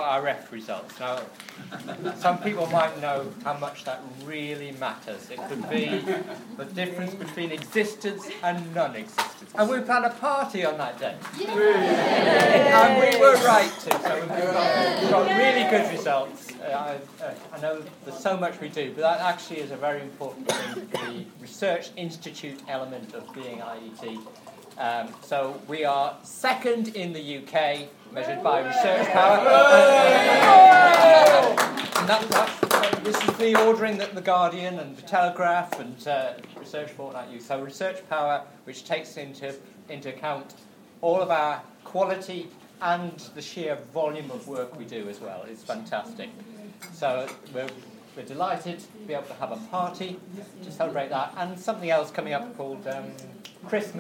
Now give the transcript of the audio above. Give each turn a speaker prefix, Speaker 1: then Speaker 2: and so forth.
Speaker 1: our REF results. Now, some people might know how much that really matters. It could be the difference between existence and non-existence. And we planned a party on that day. And we were right to, so we've got really good results. I know there's so much we do, but that actually is a very important thing, the research institute element of being IET. So we are second in the UK, measured by research power. And this is the ordering that The Guardian and The Telegraph and Research Fortnight use. So research power, which takes into account all of our quality and the sheer volume of work we do as well. It's fantastic. So we're delighted to be able to have a party to celebrate that, and something else coming up called Christmas